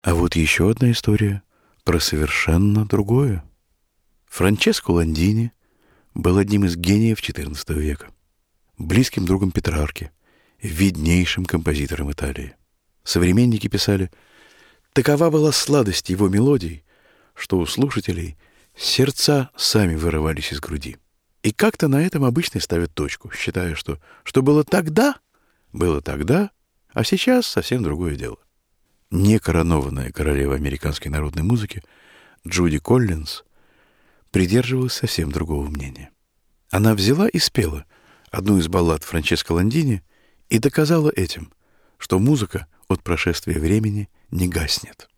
А вот еще одна история про совершенно другое. Франческо Ландини был одним из гениев XIV века, близким другом Петрарки, виднейшим композитором Италии. Современники писали: такова была сладость его мелодий, что у слушателей сердца сами вырывались из груди. И как-то на этом обычно ставят точку, считая, что было тогда, а сейчас совсем другое дело. Некоронованная королева американской народной музыки Джуди Коллинз придерживалась совсем другого мнения. Она взяла и спела одну из баллад Франческо Ландини и доказала этим, что музыка от прошествия времени не гаснет.